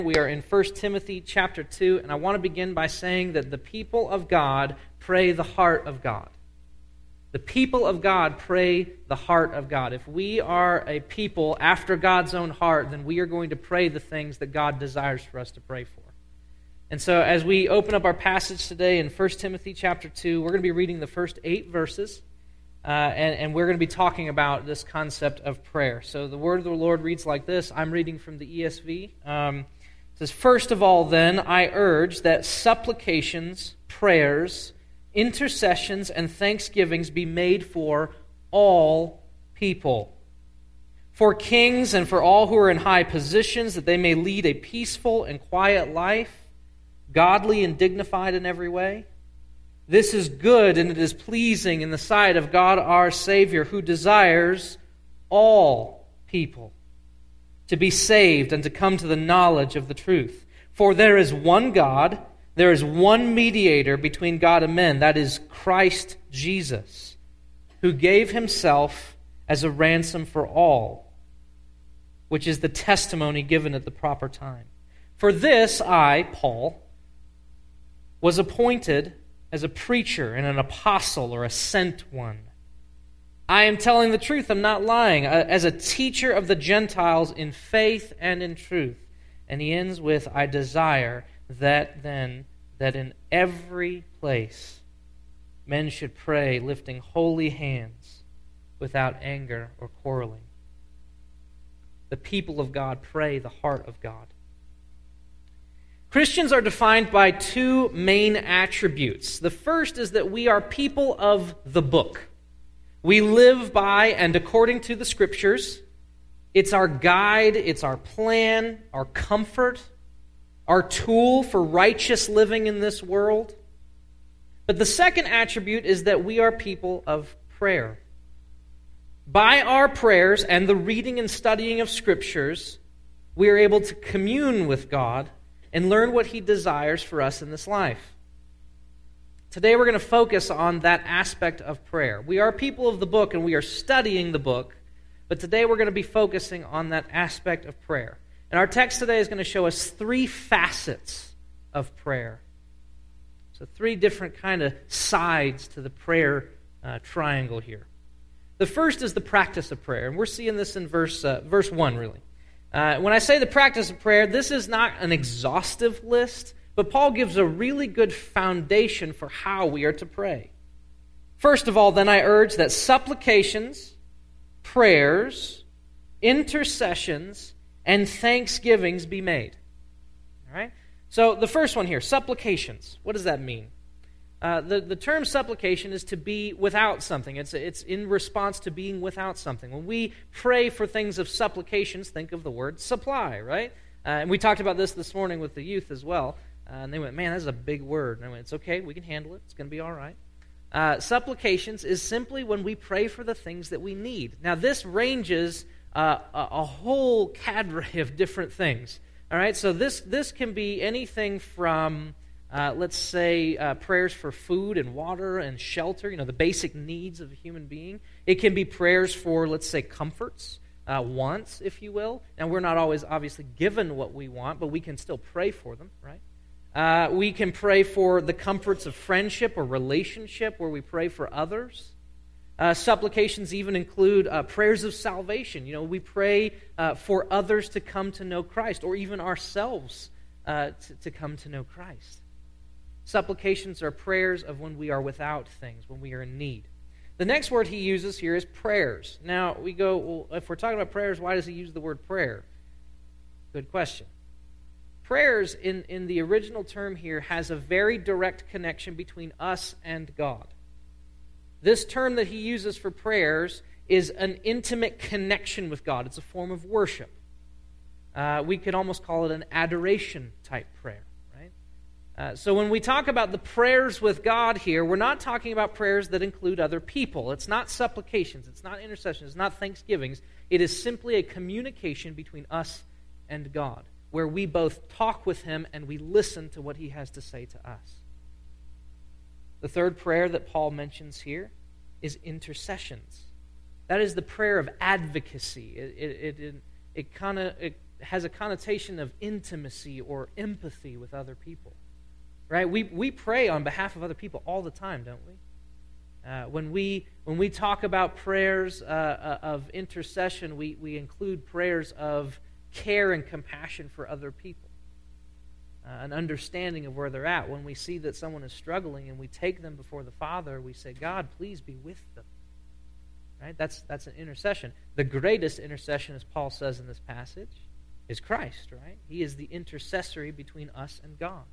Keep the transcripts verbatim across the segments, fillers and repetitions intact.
We are in First Timothy chapter two, and I want to begin by saying that the people of God pray the heart of God. The people of God pray the heart of God. If we are a people after God's own heart, then we are going to pray the things that God desires for us to pray for. And so as we open up our passage today in First Timothy chapter two, we're going to be reading the first eight verses, uh, and, and we're going to be talking about this concept of prayer. So the word of the Lord reads like this. I'm reading from the E S V. Um, It says, "First of all, then, I urge that supplications, prayers, intercessions, and thanksgivings be made for all people, for kings and for all who are in high positions, that they may lead a peaceful and quiet life, godly and dignified in every way. This is good, and it is pleasing in the sight of God our Savior, who desires all people to be saved and to come to the knowledge of the truth. For there is one God, there is one mediator between God and men, that is Christ Jesus, who gave himself as a ransom for all, which is the testimony given at the proper time. For this I, Paul, was appointed as a preacher and an apostle or a sent one. I am telling the truth, I'm not lying, as a teacher of the Gentiles in faith and in truth." And he ends with, "I desire that then, that in every place men should pray, lifting holy hands without anger or quarreling." The people of God pray the heart of God. Christians are defined by two main attributes. The first is that we are people of the book. We live by and according to the Scriptures. It's our guide, it's our plan, our comfort, our tool for righteous living in this world. But the second attribute is that we are people of prayer. By our prayers and the reading and studying of Scriptures, we are able to commune with God and learn what He desires for us in this life. Today we're going to focus on that aspect of prayer. We are people of the book and we are studying the book, but today we're going to be focusing on that aspect of prayer. And our text today is going to show us three facets of prayer. So three different kind of sides to the prayer uh, triangle here. The first is the practice of prayer, and we're seeing this in verse uh, verse one, really. Uh, when I say the practice of prayer, this is not an exhaustive list, but Paul gives a really good foundation for how we are to pray. First of all, then, I urge that supplications, prayers, intercessions, and thanksgivings be made. All right? So the first one here, supplications. What does that mean? Uh, the, the term supplication is to be without something. It's, it's in response to being without something. When we pray for things of supplications, think of the word supply, right? Uh, and we talked about this this morning with the youth as well. Uh, and they went, "Man, that's a big word." And I went, "It's okay, we can handle it. It's going to be all right." Uh, supplications is simply when we pray for the things that we need. Now, this ranges uh, a, a whole cadre of different things. All right, so this this can be anything from, uh, let's say, uh, prayers for food and water and shelter, you know, the basic needs of a human being. It can be prayers for, let's say, comforts, uh, wants, if you will. And we're not always obviously given what we want, but we can still pray for them, right? Uh, we can pray for the comforts of friendship or relationship, where we pray for others. Uh, supplications even include uh, prayers of salvation. You know, we pray uh, for others to come to know Christ, or even ourselves uh, to, to come to know Christ. Supplications are prayers of when we are without things, when we are in need. The next word he uses here is prayers. Now, we go, well, if we're talking about prayers, why does he use the word prayer? Good question. Prayers in, in the original term here has a very direct connection between us and God. This term that he uses for prayers is an intimate connection with God. It's a form of worship. Uh, we could almost call it an adoration type prayer, right? Uh, so when we talk about the prayers with God here, we're not talking about prayers that include other people. It's not supplications. It's not intercessions. It's not thanksgivings. It is simply a communication between us and God, where we both talk with Him and we listen to what He has to say to us. The third prayer that Paul mentions here is intercessions. That is the prayer of advocacy. It it it, it kind of has a connotation of intimacy or empathy with other people, right? We we pray on behalf of other people all the time, don't we? Uh, when we when we talk about prayers uh, of intercession, we, we include prayers of care and compassion for other people, uh, an understanding of where they're at. When we see that someone is struggling and we take them before the Father, we say, God, please be with them. Right? That's that's an intercession. The greatest intercession, as Paul says in this passage, is Christ, right? He is the intercessory between us and God.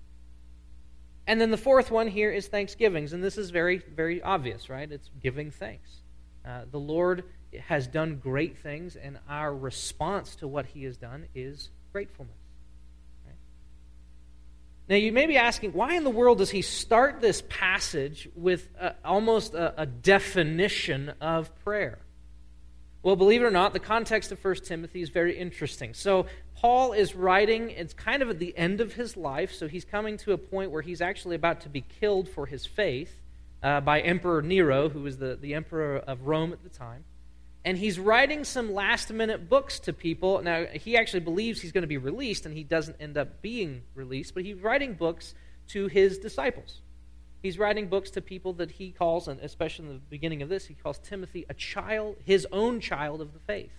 And then the fourth one here is thanksgivings, and this is very, very obvious, right? It's giving thanks. Uh, the Lord has done great things, and our response to what He has done is gratefulness. Right? Now, you may be asking, why in the world does he start this passage with a, almost a, a definition of prayer? Well, believe it or not, the context of First Timothy is very interesting. So Paul is writing, it's kind of at the end of his life, so he's coming to a point where he's actually about to be killed for his faith uh, by Emperor Nero, who was the, the emperor of Rome at the time. And he's writing some last-minute books to people. Now, he actually believes he's going to be released, and he doesn't end up being released, but he's writing books to his disciples. He's writing books to people that he calls, and especially in the beginning of this, he calls Timothy a child, his own child of the faith.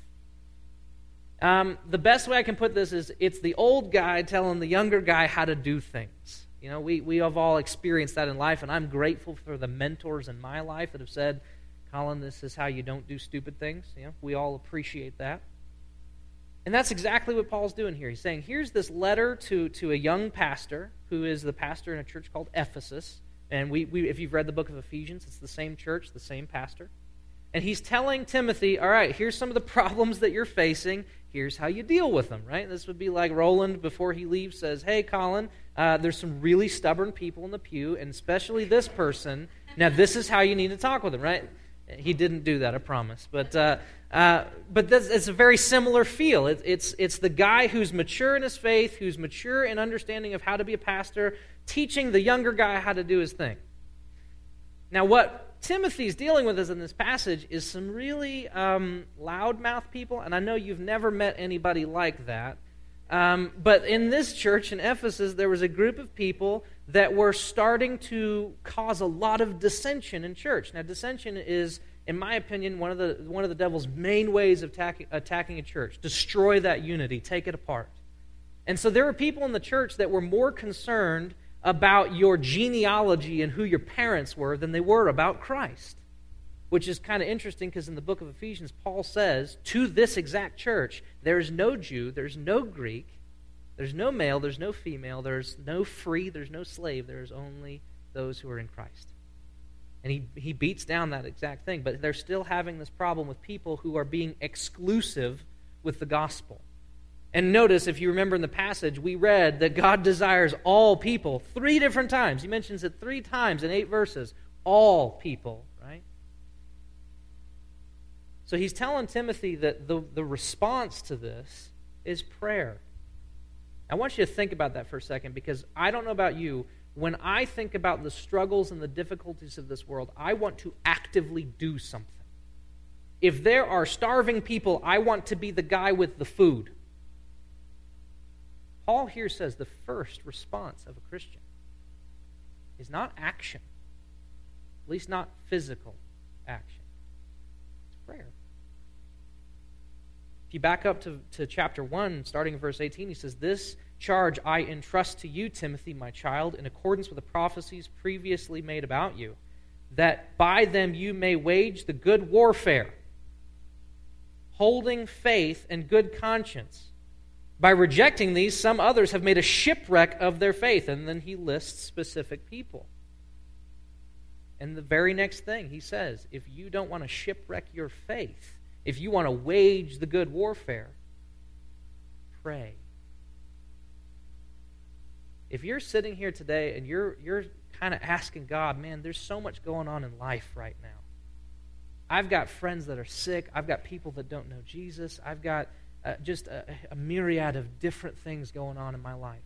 Um, the best way I can put this is it's the old guy telling the younger guy how to do things. You know, we, we have all experienced that in life, and I'm grateful for the mentors in my life that have said, Colin, this is how you don't do stupid things. You know, we all appreciate that. And that's exactly what Paul's doing here. He's saying, here's this letter to, to a young pastor who is the pastor in a church called Ephesus. And we, we, if you've read the book of Ephesians, it's the same church, the same pastor. And he's telling Timothy, all right, here's some of the problems that you're facing. Here's how you deal with them, right? This would be like Roland, before he leaves, says, hey, Colin, uh, there's some really stubborn people in the pew, and especially this person. Now, this is how you need to talk with them, right? He didn't do that, I promise. But uh, uh, but this, it's a very similar feel. It, it's, it's the guy who's mature in his faith, who's mature in understanding of how to be a pastor, teaching the younger guy how to do his thing. Now, what Timothy's dealing with us in this passage is some really um, loudmouth people, and I know you've never met anybody like that. Um, but in this church in Ephesus, there was a group of people that were starting to cause a lot of dissension in church. Now, dissension is, in my opinion, one of the one of the devil's main ways of attacking, attacking a church. Destroy that unity, take it apart. And so there were people in the church that were more concerned about your genealogy and who your parents were than they were about Christ. Which is kind of interesting because in the book of Ephesians, Paul says to this exact church, there's no Jew, there's no Greek, there's no male, there's no female, there's no free, there's no slave, there's only those who are in Christ. And he, he beats down that exact thing, but they're still having this problem with people who are being exclusive with the gospel. And notice, if you remember in the passage, we read that God desires all people three different times. He mentions it three times in eight verses. All people, right? So he's telling Timothy that the, the response to this is prayer. I want you to think about that for a second, because I don't know about you, when I think about the struggles and the difficulties of this world, I want to actively do something. If there are starving people, I want to be the guy with the food. Paul here says the first response of a Christian is not action, at least not physical action. It's prayer. If you back up to, to chapter one, starting in verse eighteen, he says, this charge I entrust to you, Timothy, my child, in accordance with the prophecies previously made about you, that by them you may wage the good warfare, holding faith and good conscience. By rejecting these, some others have made a shipwreck of their faith. And then he lists specific people. And the very next thing he says, if you don't want to shipwreck your faith, if you want to wage the good warfare, pray. If you're sitting here today and you're you're kind of asking God, man, there's so much going on in life right now. I've got friends that are sick. I've got people that don't know Jesus. I've got uh, just a, a myriad of different things going on in my life.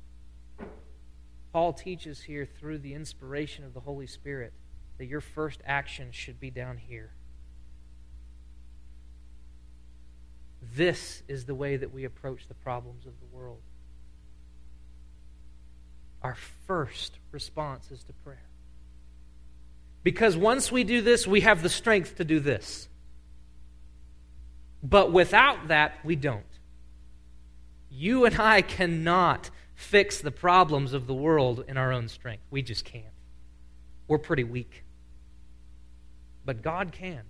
Paul teaches here through the inspiration of the Holy Spirit that your first action should be down here. This is the way that we approach the problems of the world. Our first response is to prayer. Because once we do this, we have the strength to do this. But without that, we don't. You and I cannot fix the problems of the world in our own strength. We just can't. We're pretty weak. But God can.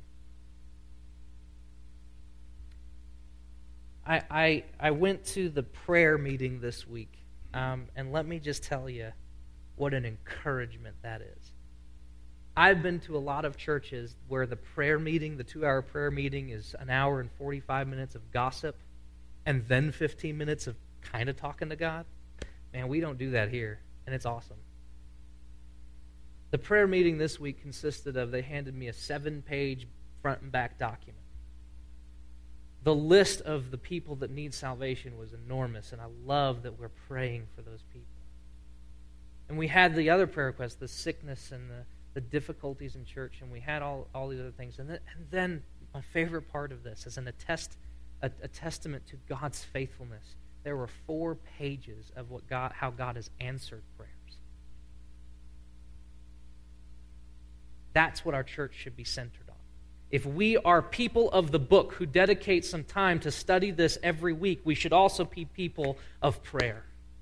I, I, I went to the prayer meeting this week, um, and let me just tell you what an encouragement that is. I've been to a lot of churches where the prayer meeting, the two-hour prayer meeting, is an hour and forty-five minutes of gossip and then fifteen minutes of kind of talking to God. Man, we don't do that here, and it's awesome. The prayer meeting this week consisted of, they handed me a seven-page front and back document. The list of the people that need salvation was enormous, and I love that we're praying for those people. And we had the other prayer requests, the sickness and the, the difficulties in church, and we had all, all these other things. And then, and then my favorite part of this is an attest, a, a testament to God's faithfulness. There were four pages of what God, how God has answered prayers. That's what our church should be centered on. If we are people of the book who dedicate some time to study this every week, we should also be people of prayer.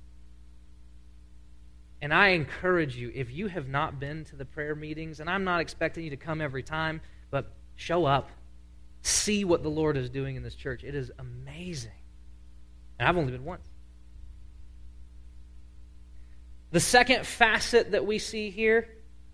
And I encourage you, if you have not been to the prayer meetings, and I'm not expecting you to come every time, but show up. See what the Lord is doing in this church. It is amazing. And I've only been once. The second facet that we see here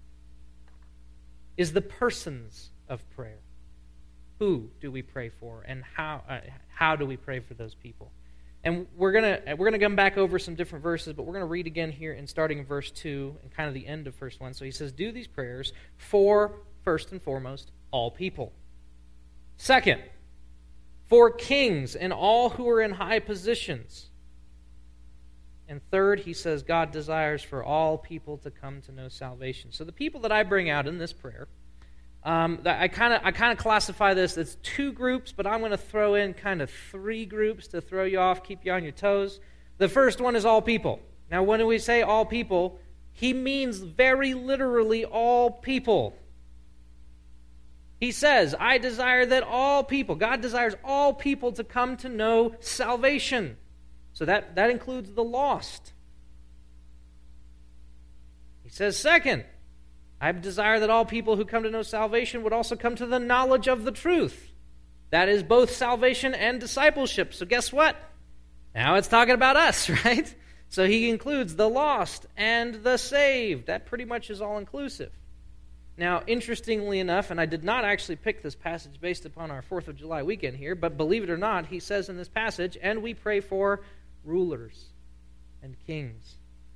is the persons of prayer. Who do we pray for, and how uh, how do we pray for those people? And we're gonna we're gonna come back over some different verses, but we're gonna read again here in starting in verse two and kind of the end of verse one. So he says, "Do these prayers for, first and foremost, all people. Second, for kings and all who are in high positions. And third, he says, God desires for all people to come to know salvation." So the people that I bring out in this prayer, um, I kind of I kind of classify this as two groups, but I'm going to throw in kind of three groups to throw you off, keep you on your toes. The first one is all people. Now, when we say all people, he means very literally all people. He says, I desire that all people, God desires all people to come to know salvation. So that, that includes the lost. He says, second, I desire that all people who come to know salvation would also come to the knowledge of the truth. That is both salvation and discipleship. So guess what? Now it's talking about us, right? So he includes the lost and the saved. That pretty much is all-inclusive. Now, interestingly enough, and I did not actually pick this passage based upon our fourth of July weekend here, but believe it or not, he says in this passage, and we pray for rulers and kings.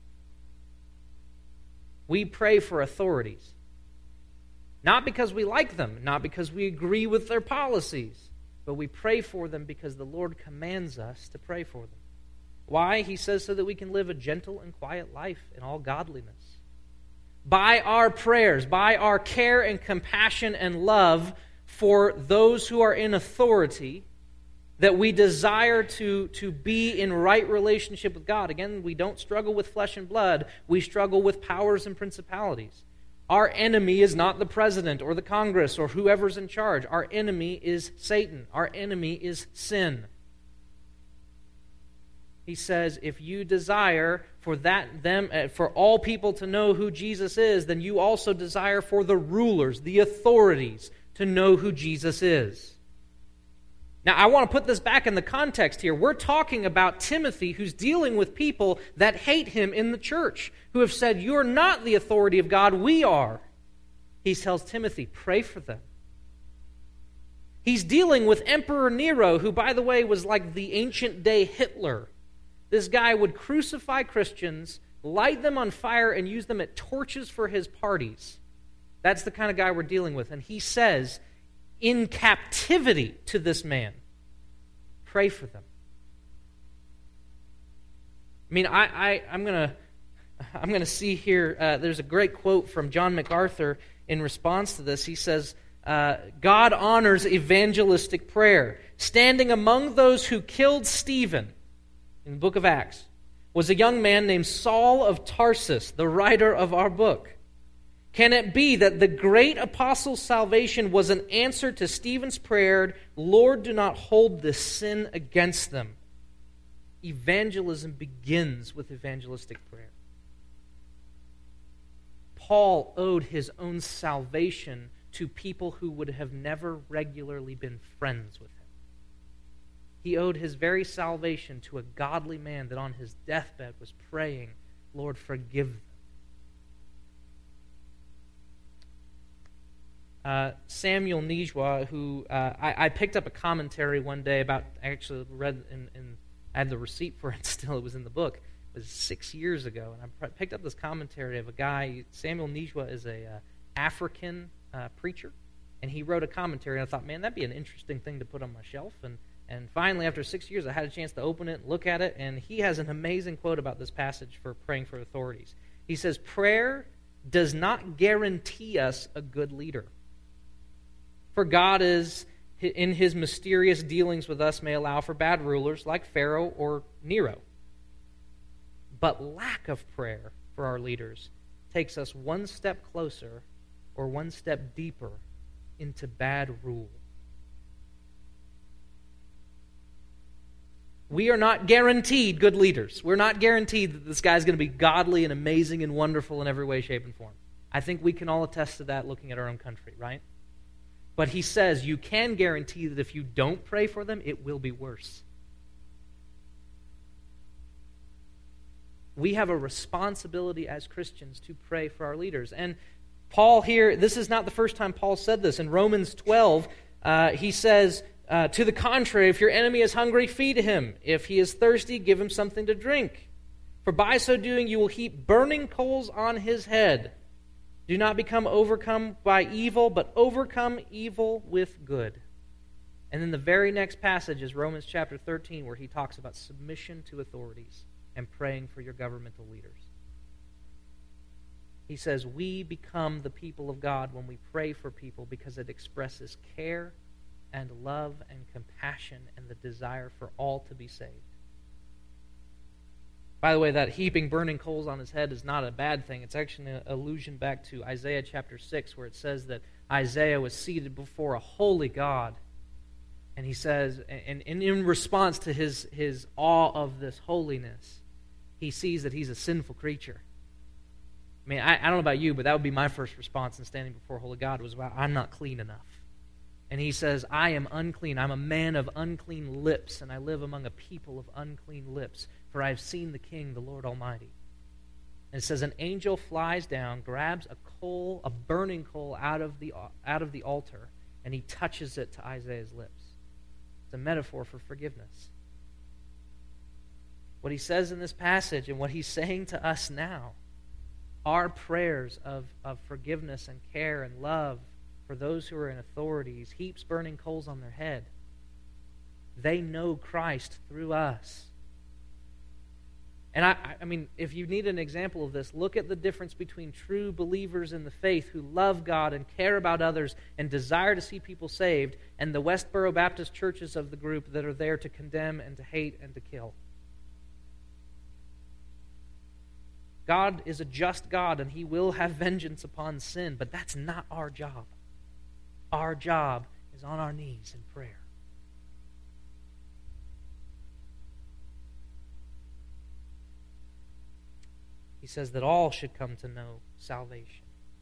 We pray for authorities. Not because we like them, not because we agree with their policies, but we pray for them because the Lord commands us to pray for them. Why? He says so that we can live a gentle and quiet life in all godliness. By our prayers, by our care and compassion and love for those who are in authority, that we desire to, to be in right relationship with God. Again, we don't struggle with flesh and blood. We struggle with powers and principalities. Our enemy is not the president or the Congress or whoever's in charge. Our enemy is Satan. Our enemy is sin. He says, if you desire for that them uh, for all people to know who Jesus is, then you also desire for the rulers, the authorities, to know who Jesus is. Now, I want to put this back in the context here. We're talking about Timothy, who's dealing with people that hate him in the church, who have said, you're not the authority of God, we are. He tells Timothy, pray for them. He's dealing with Emperor Nero, who, by the way, was like the ancient day Hitler. This guy would crucify Christians, light them on fire, and use them at torches for his parties. That's the kind of guy we're dealing with. And he says, in captivity to this man, pray for them. I mean, I, I, I'm going to I'm gonna see here, uh, there's a great quote from John MacArthur in response to this. He says, uh, God honors evangelistic prayer. Standing among those who killed Stephen in the book of Acts was a young man named Saul of Tarsus, the writer of our book. Can it be that the great apostle's salvation was an answer to Stephen's prayer, Lord, do not hold this sin against them? Evangelism begins with evangelistic prayer. Paul owed his own salvation to people who would have never regularly been friends with him. He owed his very salvation to a godly man that on his deathbed was praying, Lord, forgive them. Uh, Samuel Nijwa, who uh, I, I picked up a commentary one day about, I actually read, in, in, I had the receipt for it still, it was in the book. It was six years ago, and I picked up this commentary of a guy, Samuel Nijwa is a uh, African uh, preacher, and he wrote a commentary, and I thought, man, that'd be an interesting thing to put on my shelf, and And finally, after six years, I had a chance to open it, look at it, and he has an amazing quote about this passage for praying for authorities. He says, prayer does not guarantee us a good leader. For God is, in his mysterious dealings with us, may allow for bad rulers like Pharaoh or Nero. But lack of prayer for our leaders takes us one step closer or one step deeper into bad rule. We are not guaranteed good leaders. We're not guaranteed that this guy's going to be godly and amazing and wonderful in every way, shape, and form. I think we can all attest to that looking at our own country, right? But he says you can guarantee that if you don't pray for them, it will be worse. We have a responsibility as Christians to pray for our leaders. And Paul here, this is not the first time Paul said this. In Romans twelve, uh, he says, Uh, to the contrary, if your enemy is hungry, feed him. If he is thirsty, give him something to drink. For by so doing, you will heap burning coals on his head. Do not become overcome by evil, but overcome evil with good. And then the very next passage is Romans chapter thirteen, where he talks about submission to authorities and praying for your governmental leaders. He says, we become the people of God when we pray for people because it expresses care and love and compassion and the desire for all to be saved. By the way, that heaping burning coals on his head is not a bad thing. It's actually an allusion back to Isaiah chapter six, where it says that Isaiah was seated before a holy God. And he says, and, and in response to his, his awe of this holiness, he sees that he's a sinful creature. I mean, I, I don't know about you, but that would be my first response in standing before holy God was, well, I'm not clean enough. And he says, I am unclean. I'm a man of unclean lips, and I live among a people of unclean lips, for I have seen the King, the Lord Almighty. And it says, an angel flies down, grabs a coal, a burning coal out of the, out of the altar, and he touches it to Isaiah's lips. It's a metaphor for forgiveness. What he says in this passage and what he's saying to us now, our prayers of, of forgiveness and care and love for those who are in authorities, heaps burning coals on their head. They know Christ through us. And I, I mean, if you need an example of this, look at the difference between true believers in the faith who love God and care about others and desire to see people saved, and the Westboro Baptist churches of the group that are there to condemn and to hate and to kill. God is a just God, and he will have vengeance upon sin, but that's not our job. Our job is on our knees in prayer. He says that all should come to know salvation.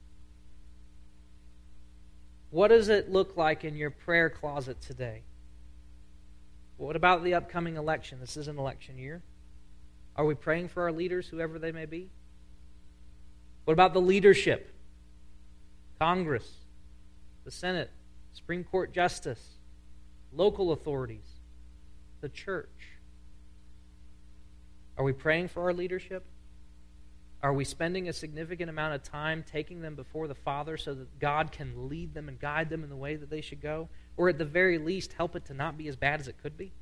What does it look like in your prayer closet today? What about the upcoming election? This is an election year. Are we praying for our leaders, whoever they may be? What about the leadership? Congress, the Senate, Supreme Court Justice, local authorities, the church. Are we praying for our leadership? Are we spending a significant amount of time taking them before the Father so that God can lead them and guide them in the way that they should go? Or at the very least, help it to not be as bad as it could be?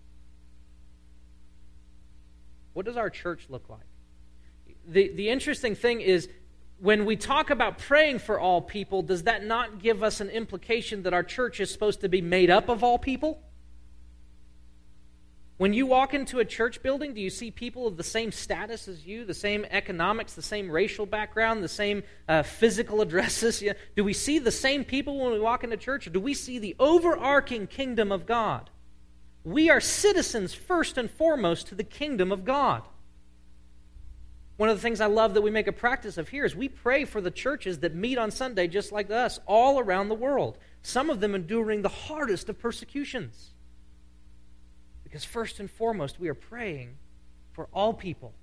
What does our church look like? The, the interesting thing is, when we talk about praying for all people, does that not give us an implication that our church is supposed to be made up of all people? When you walk into a church building, do you see people of the same status as you, the same economics, the same racial background, the same uh, physical addresses? Do we see the same people when we walk into church, or do we see the overarching kingdom of God? We are citizens first and foremost to the kingdom of God. One of the things I love that we make a practice of here is we pray for the churches that meet on Sunday just like us all around the world, some of them enduring the hardest of persecutions. Because first and foremost, we are praying for all people.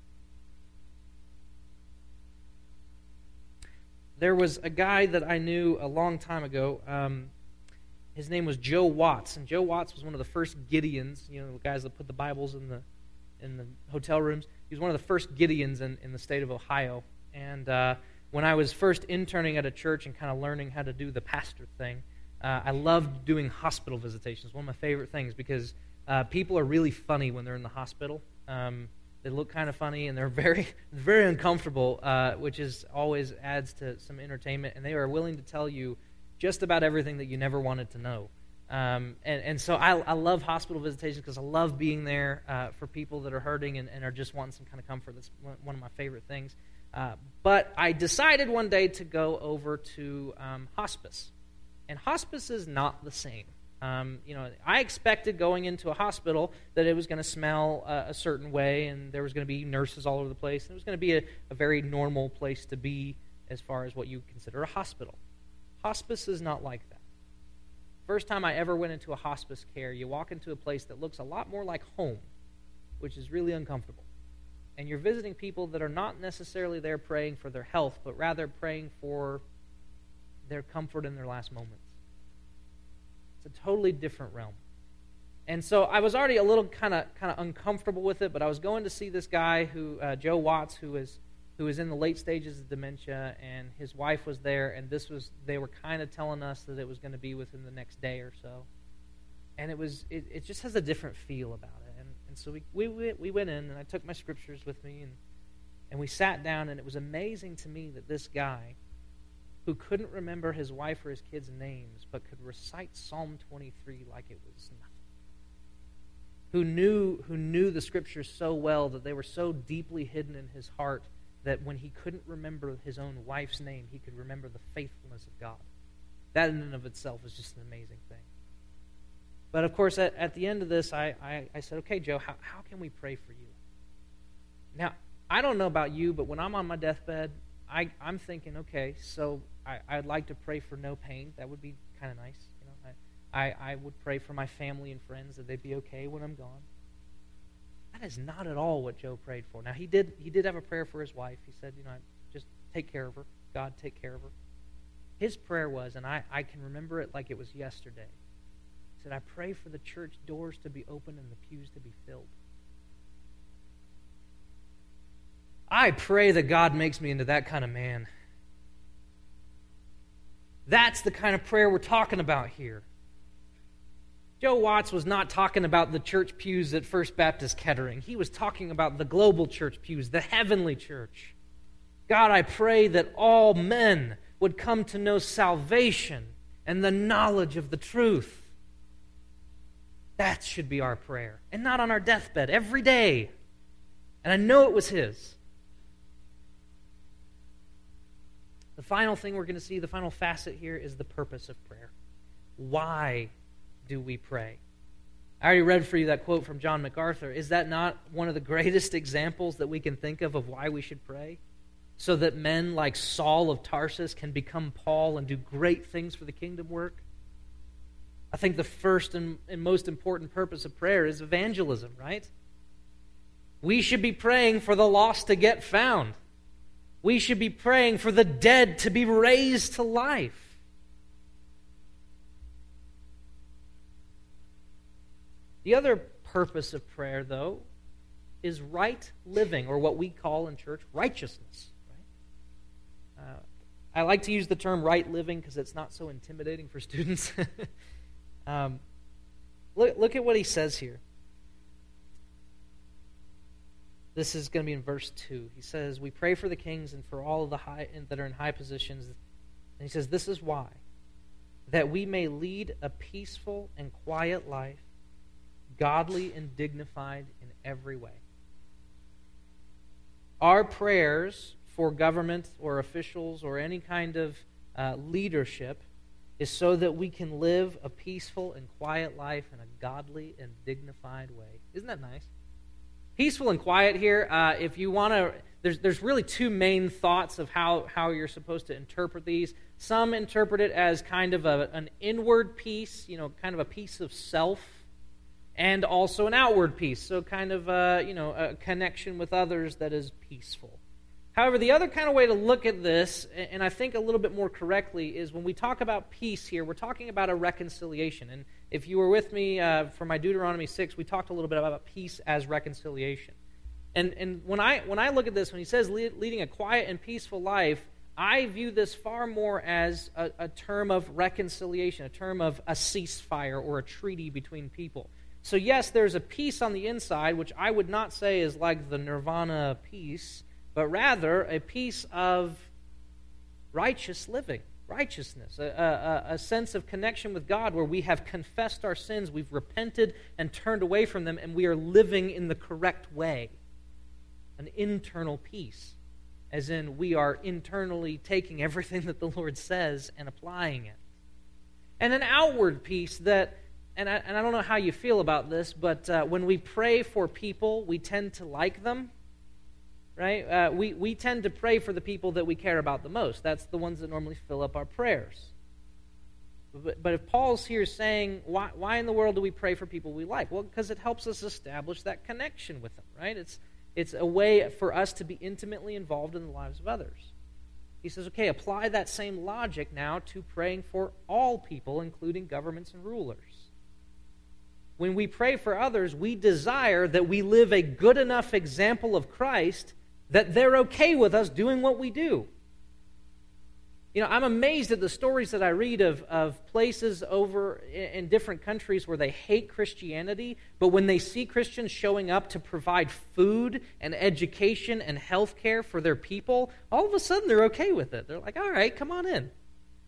There was a guy that I knew a long time ago. Um, his name was Joe Watts, and Joe Watts was one of the first Gideons, you know, the guys that put the Bibles in the in the hotel rooms. He was one of the first Gideons in, in the state of Ohio. And uh, when I was first interning at a church and kind of learning how to do the pastor thing, uh, I loved doing hospital visitations. One of my favorite things, because Uh, people are really funny when they're in the hospital. Um, they look kind of funny, and they're very, very uncomfortable, uh, which is always adds to some entertainment. And they are willing to tell you just about everything that you never wanted to know. Um, and, and so I, I love hospital visitations because I love being there uh, for people that are hurting and, and are just wanting some kind of comfort. That's one of my favorite things. Uh, but I decided one day to go over to um, hospice. And hospice is not the same. Um, you know, I expected going into a hospital that it was going to smell uh, a certain way, and there was going to be nurses all over the place, and it was going to be a, a very normal place to be as far as what you consider a hospital. Hospice is not like that. First time I ever went into a hospice care, you walk into a place that looks a lot more like home, which is really uncomfortable. And you're visiting people that are not necessarily there praying for their health, but rather praying for their comfort in their last moments. It's a totally different realm. And so I was already a little kind of kind of uncomfortable with it, but I was going to see this guy, who uh, Joe Watts, who is who is in the late stages of dementia, and his wife was there, and this was they were kind of telling us that it was going to be within the next day or so. And it was it, it just has a different feel about it. And and so we we we went in, and I took my scriptures with me, and and we sat down, and it was amazing to me that this guy, who couldn't remember his wife or his kids' names, but could recite Psalm twenty-three like it was nothing. Who knew who knew the scriptures so well that they were so deeply hidden in his heart that when he couldn't remember his own wife's name, he could remember the faithfulness of God. That in and of itself is just an amazing thing. But of course, at, at the end of this, I, I, I said, okay, Joe, how, how can we pray for you? Now, I don't know about you, but when I'm on my deathbed, I, I'm thinking, okay, so I, I'd like to pray for no pain. That would be kind of nice. You know, I, I, I would pray for my family and friends that they'd be okay when I'm gone. That is not at all what Joe prayed for. Now, he did he did have a prayer for his wife. He said, you know, just take care of her. God, take care of her. His prayer was, and I, I can remember it like it was yesterday. He said, I pray for the church doors to be open and the pews to be filled. I pray that God makes me into that kind of man. That's the kind of prayer we're talking about here. Joe Watts was not talking about the church pews at First Baptist Kettering. He was talking about the global church pews, the heavenly church. God, I pray that all men would come to know salvation and the knowledge of the truth. That should be our prayer. And not on our deathbed, every day. And I know it was his. The final thing we're going to see, the final facet here, is the purpose of prayer. Why do we pray? I already read for you that quote from John MacArthur. Is that not one of the greatest examples that we can think of of why we should pray? So that men like Saul of Tarsus can become Paul and do great things for the kingdom work? I think the first and, and most important purpose of prayer is evangelism, right? We should be praying for the lost to get found. We should be praying for the dead to be raised to life. The other purpose of prayer, though, is right living, or what we call in church righteousness. Right? Uh, I like to use the term right living because it's not so intimidating for students. um, look, look at what he says here. This is going to be in verse two. He says, we pray for the kings and for all of the high that are in high positions. And he says, this is why. That we may lead a peaceful and quiet life, godly and dignified in every way. Our prayers for government or officials or any kind of uh, leadership is so that we can live a peaceful and quiet life in a godly and dignified way. Isn't that nice? Peaceful and quiet here, uh, if you want to, there's there's really two main thoughts of how, how you're supposed to interpret these. Some interpret it as kind of a, an inward peace, you know, kind of a peace of self, and also an outward peace, so kind of a, you know, a connection with others that is peaceful. However, the other kind of way to look at this, and I think a little bit more correctly, is when we talk about peace here, we're talking about a reconciliation. And if you were with me uh, for my Deuteronomy six, we talked a little bit about peace as reconciliation. And and when I when I look at this, when he says leading a quiet and peaceful life, I view this far more as a, a term of reconciliation, a term of a ceasefire or a treaty between people. So yes, there's a peace on the inside, which I would not say is like the nirvana peace, but rather a peace of righteous living, righteousness, a, a, a sense of connection with God where we have confessed our sins, we've repented and turned away from them, and we are living in the correct way. An internal peace, as in we are internally taking everything that the Lord says and applying it. And an outward peace that, and I, and I don't know how you feel about this, but uh, when we pray for people, we tend to like them. Right? Uh, we, we tend to pray for the people that we care about the most. That's the ones that normally fill up our prayers. But, but if Paul's here saying, why, why in the world do we pray for people we like? Well, because it helps us establish that connection with them, right? It's, it's a way for us to be intimately involved in the lives of others. He says, okay, apply that same logic now to praying for all people, including governments and rulers. When we pray for others, we desire that we live a good enough example of Christ that they're okay with us doing what we do. You know, I'm amazed at the stories that I read of, of places over in, in different countries where they hate Christianity, but when they see Christians showing up to provide food and education and health care for their people, all of a sudden they're okay with it. They're like, all right, come on in.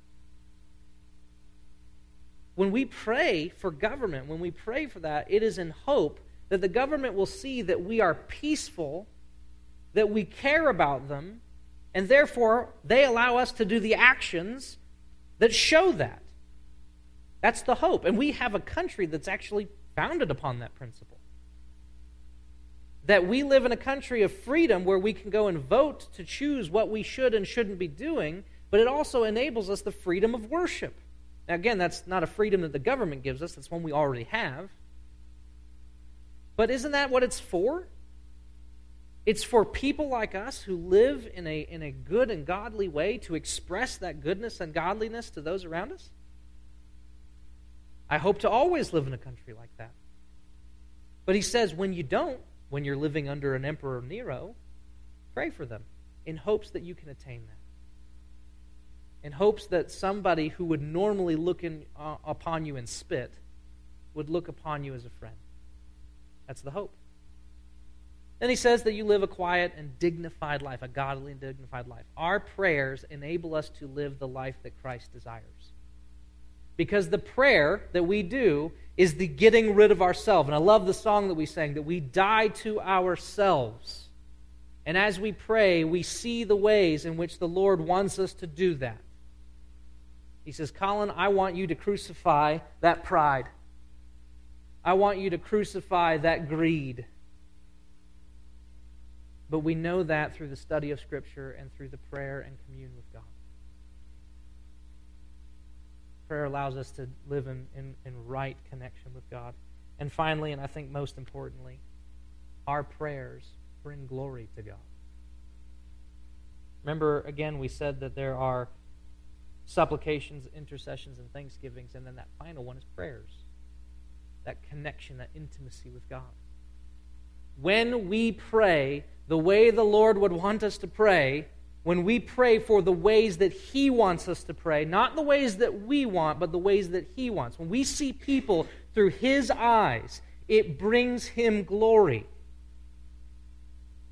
When we pray for government, when we pray for that, it is in hope that the government will see that we are peaceful, that we care about them, and therefore they allow us to do the actions that show that. That's the hope. And we have a country that's actually founded upon that principle. That we live in a country of freedom where we can go and vote to choose what we should and shouldn't be doing, but it also enables us the freedom of worship. Now, again, that's not a freedom that the government gives us. That's one we already have. But isn't that what it's for? It's for people like us who live in a, in a good and godly way to express that goodness and godliness to those around us. I hope to always live in a country like that. But he says when you don't, when you're living under an Emperor Nero, pray for them in hopes that you can attain that. In hopes that somebody who would normally look in, uh, upon you and spit would look upon you as a friend. That's the hope. Then he says that you live a quiet and dignified life, a godly and dignified life. Our prayers enable us to live the life that Christ desires. Because the prayer that we do is the getting rid of ourselves. And I love the song that we sang, that we die to ourselves. And as we pray, we see the ways in which the Lord wants us to do that. He says, Colin, I want you to crucify that pride. I want you to crucify that greed. But we know that through the study of Scripture and through the prayer and commune with God. Prayer allows us to live in, in, in right connection with God. And finally, and I think most importantly, our prayers bring glory to God. Remember, again, we said that there are supplications, intercessions, and thanksgivings, and then that final one is prayers. That connection, that intimacy with God. When we pray the way the Lord would want us to pray, when we pray for the ways that He wants us to pray, not the ways that we want, but the ways that He wants. When we see people through His eyes, it brings Him glory.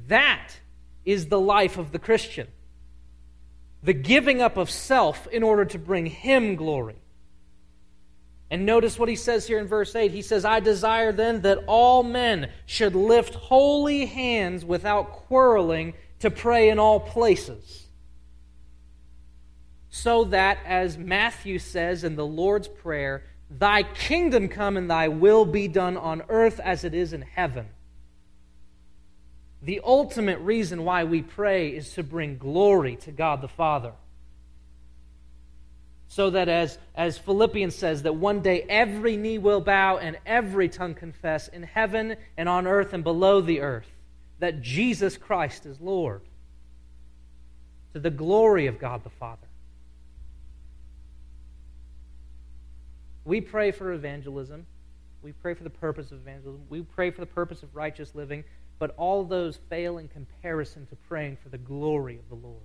That is the life of the Christian. The giving up of self in order to bring Him glory. And notice what he says here in verse eight. He says, I desire then that all men should lift holy hands without quarreling to pray in all places. So that, as Matthew says in the Lord's Prayer, thy kingdom come and thy will be done on earth as it is in heaven. The ultimate reason why we pray is to bring glory to God the Father. So that as, as Philippians says, that one day every knee will bow and every tongue confess in heaven and on earth and below the earth that Jesus Christ is Lord, to the glory of God the Father. We pray for evangelism. We pray for the purpose of evangelism. We pray for the purpose of righteous living, but all those fail in comparison to praying for the glory of the Lord.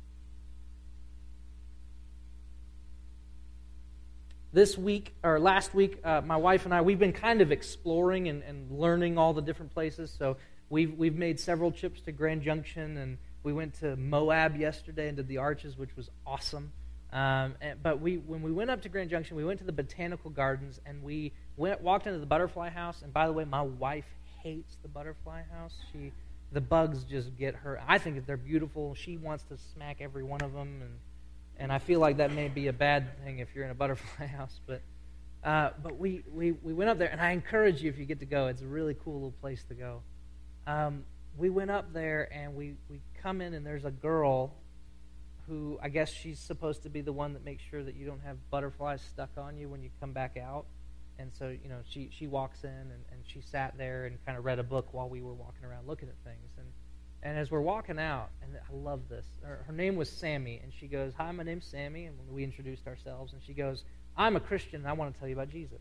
This week, or last week, uh, my wife and I, we've been kind of exploring and, and learning all the different places. So we've we've made several trips to Grand Junction, and we went to Moab yesterday and did the Arches, which was awesome. Um, and, but we when we went up to Grand Junction, we went to the Botanical Gardens, and we went walked into the Butterfly House. And by the way, my wife hates the Butterfly House. She the bugs just get her. I think that they're beautiful. She wants to smack every one of them, and. And I feel like that may be a bad thing if you're in a butterfly house. But uh, but we, we, we went up there, and I encourage you if you get to go. It's a really cool little place to go. Um, we went up there, and we, we come in, and there's a girl who I guess she's supposed to be the one that makes sure that you don't have butterflies stuck on you when you come back out. And so, you know, she, she walks in, and, and she sat there and kind of read a book while we were walking around looking at things. And And as we're walking out, and I love this, her, her name was Sammy, and she goes, hi, my name's Sammy, and we introduced ourselves, and she goes, I'm a Christian, and I want to tell you about Jesus.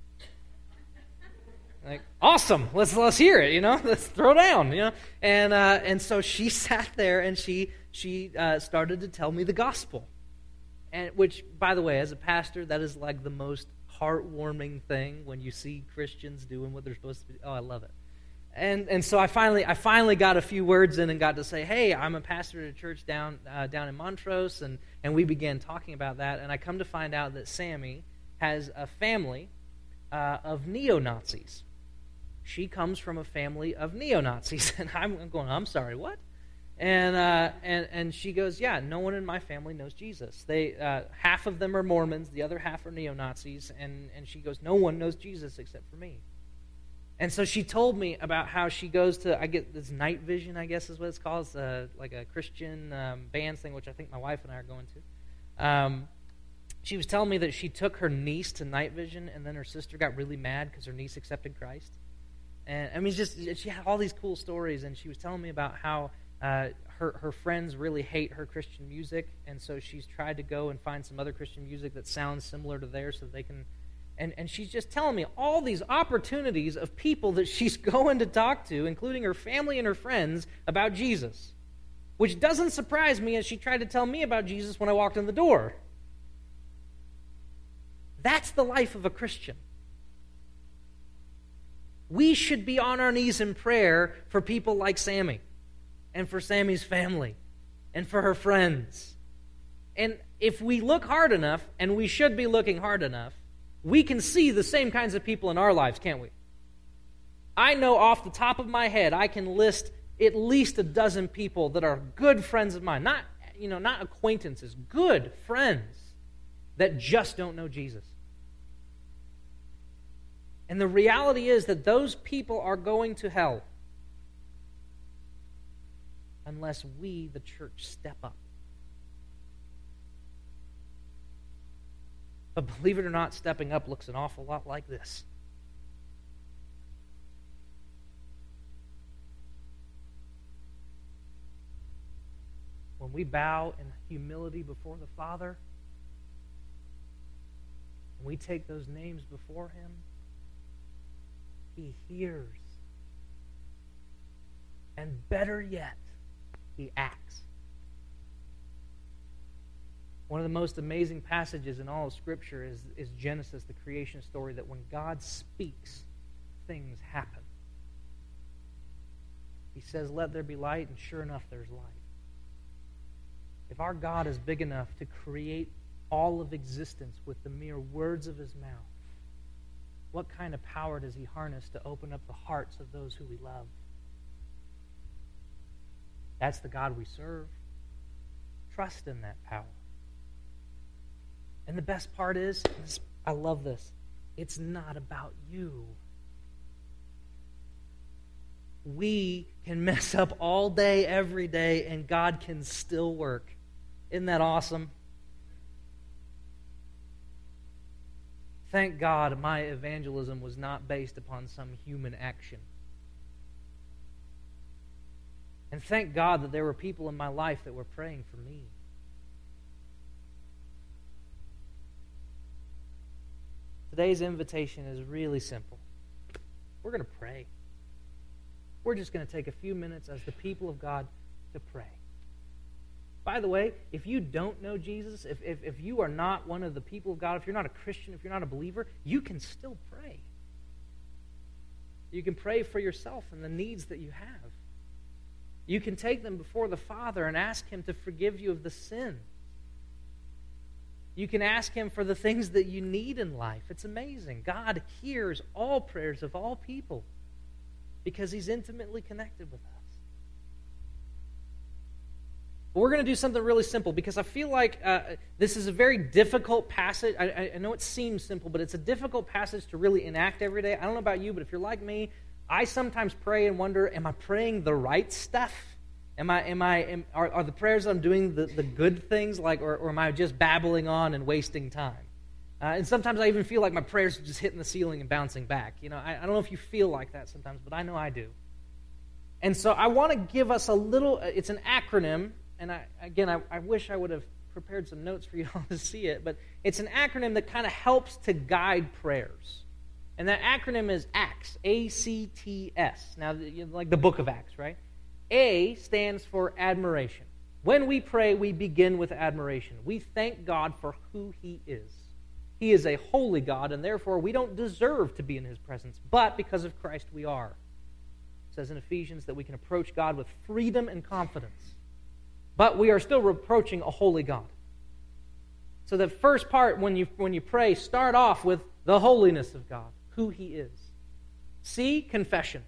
Like, awesome, let's let's hear it, you know, let's throw down, you know. And uh, and so she sat there, and she she uh, started to tell me the gospel, and which, by the way, as a pastor, that is like the most heartwarming thing when you see Christians doing what they're supposed to be. Oh, I love it. And and so I finally I finally got a few words in and got to say, hey, I'm a pastor at a church down uh, down in Montrose, and, and we began talking about that. And I come to find out that Sammy has a family uh, of neo-Nazis. She comes from a family of neo-Nazis, and I'm going, I'm sorry, what? And uh, and and she goes, yeah, no one in my family knows Jesus. They uh, half of them are Mormons, the other half are neo-Nazis, and and she goes, no one knows Jesus except for me. And so she told me about how she goes to, I get this Night Vision, I guess is what it's called. It's a, like a Christian um, bands thing, which I think my wife and I are going to. Um, she was telling me that she took her niece to Night Vision, and then her sister got really mad because her niece accepted Christ. And I mean, just she had all these cool stories, and she was telling me about how uh, her, her friends really hate her Christian music, and so she's tried to go and find some other Christian music that sounds similar to theirs so they can... And and she's just telling me all these opportunities of people that she's going to talk to, including her family and her friends, about Jesus. Which doesn't surprise me as she tried to tell me about Jesus when I walked in the door. That's the life of a Christian. We should be on our knees in prayer for people like Sammy, and for Sammy's family, and for her friends. And if we look hard enough, and we should be looking hard enough, we can see the same kinds of people in our lives, can't we? I know off the top of my head, I can list at least a dozen people that are good friends of mine. Not, you know, not acquaintances, good friends that just don't know Jesus. And the reality is that those people are going to hell unless we, the church, step up. But believe it or not, stepping up looks an awful lot like this. When we bow in humility before the Father, and we take those names before Him, He hears. And better yet, He acts. One of the most amazing passages in all of Scripture is, is Genesis, the creation story, that when God speaks, things happen. He says, let there be light, and sure enough, there's light. If our God is big enough to create all of existence with the mere words of his mouth, what kind of power does he harness to open up the hearts of those who we love? That's the God we serve. Trust in that power. And the best part is, I love this, it's not about you. We can mess up all day, every day, and God can still work. Isn't that awesome? Thank God my evangelism was not based upon some human action. And thank God that there were people in my life that were praying for me. Today's invitation is really simple. We're going to pray. We're just going to take a few minutes as the people of God to pray. By the way, if you don't know Jesus, if, if, if you are not one of the people of God, if you're not a Christian, if you're not a believer, you can still pray. You can pray for yourself and the needs that you have. You can take them before the Father and ask him to forgive you of the sin. You can ask him for the things that you need in life. It's amazing. God hears all prayers of all people because he's intimately connected with us. But we're going to do something really simple because I feel like uh, this is a very difficult passage. I, I know it seems simple, but it's a difficult passage to really enact every day. I don't know about you, but if you're like me, I sometimes pray and wonder, am I praying the right stuff? Am I? Am I? Am, are, are the prayers I'm doing the, the good things, like, or, or am I just babbling on and wasting time? Uh, and sometimes I even feel like my prayers are just hitting the ceiling and bouncing back. You know, I, I don't know if you feel like that sometimes, but I know I do. And so I want to give us a little. It's an acronym, and I, again, I, I wish I would have prepared some notes for you all to see it, but it's an acronym that kind of helps to guide prayers. And that acronym is ACTS, A C T S. Now, you know, like the book of Acts, right? A stands for admiration. When we pray, we begin with admiration. We thank God for who he is. He is a holy God, and therefore we don't deserve to be in his presence, but because of Christ we are. It says in Ephesians that we can approach God with freedom and confidence. But we are still approaching a holy God. So the first part, when you, when you pray, start off with the holiness of God, who he is. C, confession.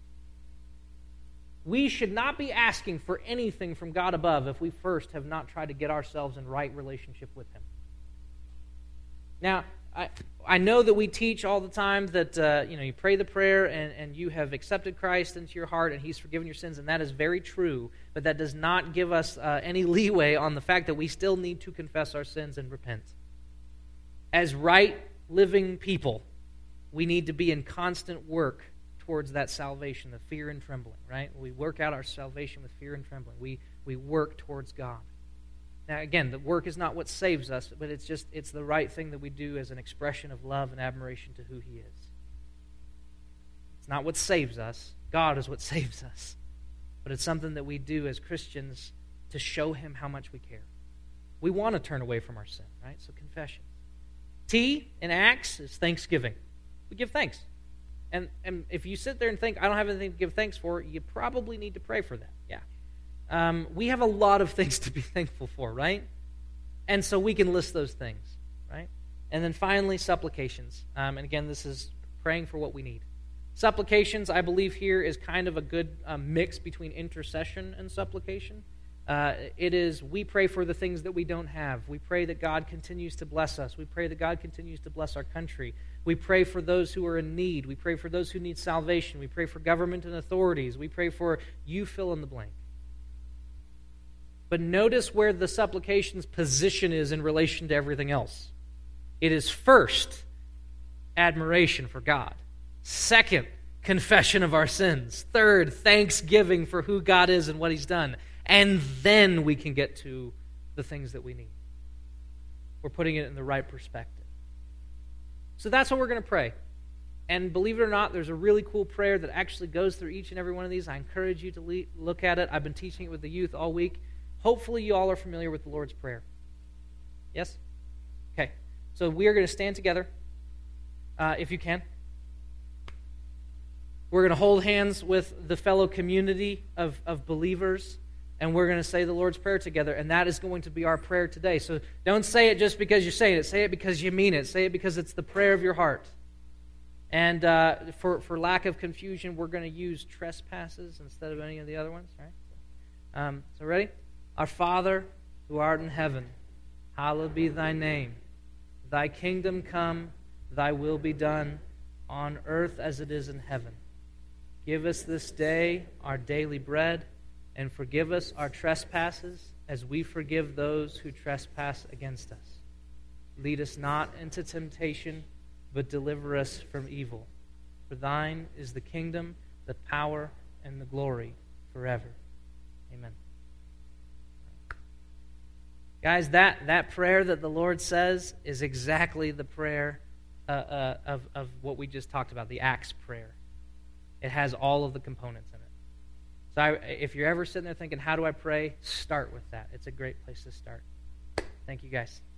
We should not be asking for anything from God above if we first have not tried to get ourselves in right relationship with him. Now, I, I know that we teach all the time that uh, you know you pray the prayer and, and you have accepted Christ into your heart and he's forgiven your sins, and that is very true, but that does not give us uh, any leeway on the fact that we still need to confess our sins and repent. As right living people, we need to be in constant work towards that salvation, the fear and trembling, right? We work out our salvation with fear and trembling. We we work towards God. Now, again, the work is not what saves us, but it's just, it's the right thing that we do as an expression of love and admiration to who he is. It's not what saves us. God is what saves us. But it's something that we do as Christians to show him how much we care. We want to turn away from our sin, right? So confession. T in Acts is thanksgiving. We give thanks. And, and if you sit there and think, I don't have anything to give thanks for, you probably need to pray for that. Yeah. Um, we have a lot of things to be thankful for, right? And so we can list those things, right? And then finally, supplications. Um, and again, this is praying for what we need. Supplications, I believe here, is kind of a good um, mix between intercession and supplication. Uh, it is, we pray for the things that we don't have. We pray that God continues to bless us. We pray that God continues to bless our country. We pray for those who are in need. We pray for those who need salvation. We pray for government and authorities. We pray for you fill in the blank. But notice where the supplication's position is in relation to everything else. It is first, admiration for God. Second, confession of our sins. Third, thanksgiving for who God is and what he's done. And then we can get to the things that we need. We're putting it in the right perspective. So that's what we're going to pray. And believe it or not, there's a really cool prayer that actually goes through each and every one of these. I encourage you to le- look at it. I've been teaching it with the youth all week. Hopefully you all are familiar with the Lord's Prayer. Yes? Okay. So we are going to stand together, uh, if you can. We're going to hold hands with the fellow community of, of believers, and we're going to say the Lord's Prayer together, and that is going to be our prayer today. So don't say it just because you're saying it. Say it because you mean it. Say it because it's the prayer of your heart. And uh, for, for lack of confusion, we're going to use trespasses instead of any of the other ones. All right? Um, so ready? Our Father, who art in heaven, hallowed be thy name. Thy kingdom come, thy will be done, on earth as it is in heaven. Give us this day our daily bread, and forgive us our trespasses as we forgive those who trespass against us. Lead us not into temptation, but deliver us from evil. For thine is the kingdom, the power, and the glory forever. Amen. Guys, that, that prayer that the Lord says is exactly the prayer uh, uh, of, of what we just talked about, the Acts prayer. It has all of the components in it. So I, if you're ever sitting there thinking, how do I pray? Start with that. It's a great place to start. Thank you, guys.